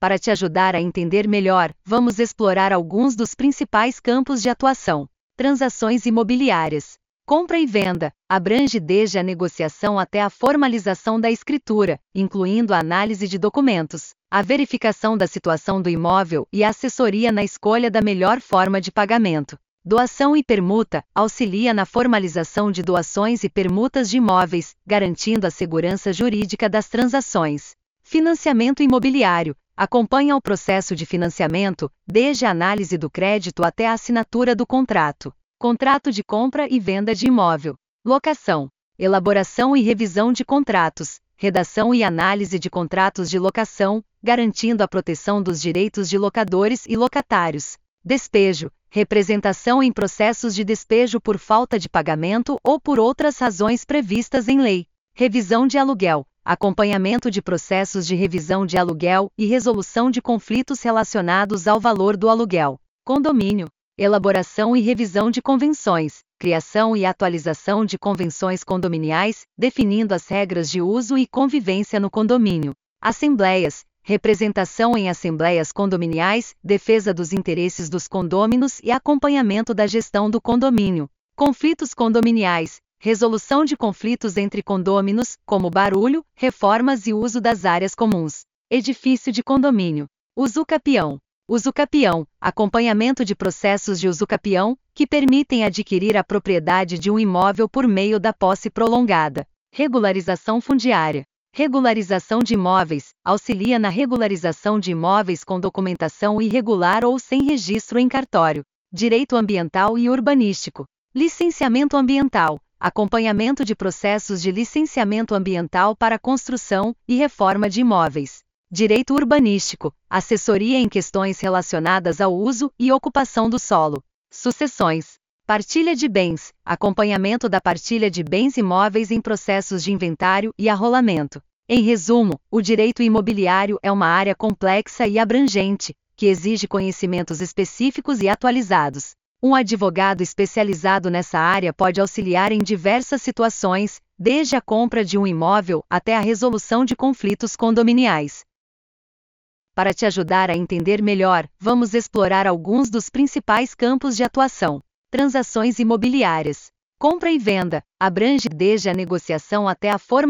Para te ajudar a entender melhor, vamos explorar alguns dos principais campos de atuação. Transações imobiliárias. Compra e venda abrange desde a negociação até a formalização da escritura, incluindo a análise de documentos, a verificação da situação do imóvel e a assessoria na escolha da melhor forma de pagamento. Doação e permuta auxilia na formalização de doações e permutas de imóveis, garantindo a segurança jurídica das transações. Financiamento imobiliário acompanha o processo de financiamento, desde a análise do crédito até a assinatura do contrato. Contrato de compra e venda de imóvel. Locação. Elaboração e revisão de contratos. Redação e análise de contratos de locação, garantindo a proteção dos direitos de locadores e locatários. Despejo. Representação em processos de despejo por falta de pagamento ou por outras razões previstas em lei. Revisão de aluguel. Acompanhamento de processos de revisão de aluguel e resolução de conflitos relacionados ao valor do aluguel. Condomínio. Elaboração e revisão de convenções. Criação e atualização de convenções condominiais, definindo as regras de uso e convivência no condomínio. Assembleias. Representação em assembleias condominiais, defesa dos interesses dos condôminos e acompanhamento da gestão do condomínio. Conflitos condominiais. Resolução de conflitos entre condôminos, como barulho, reformas e uso das áreas comuns. Edifício de condomínio. Usucapião. Usucapião, acompanhamento de processos de usucapião, que permitem adquirir a propriedade de um imóvel por meio da posse prolongada. Regularização fundiária. Regularização de imóveis, auxilia na regularização de imóveis com documentação irregular ou sem registro em cartório. Direito ambiental e urbanístico. Licenciamento ambiental. Acompanhamento de processos de licenciamento ambiental para construção e reforma de imóveis. Direito urbanístico, assessoria em questões relacionadas ao uso e ocupação do solo. Sucessões. Partilha de bens, acompanhamento da partilha de bens imóveis em processos de inventário e arrolamento. Em resumo, o direito imobiliário é uma área complexa e abrangente, que exige conhecimentos específicos e atualizados. Um advogado especializado nessa área pode auxiliar em diversas situações, desde a compra de um imóvel até a resolução de conflitos condominiais. Para te ajudar a entender melhor, vamos explorar alguns dos principais campos de atuação. Transações imobiliárias. Compra e venda abrange desde a negociação até a formalização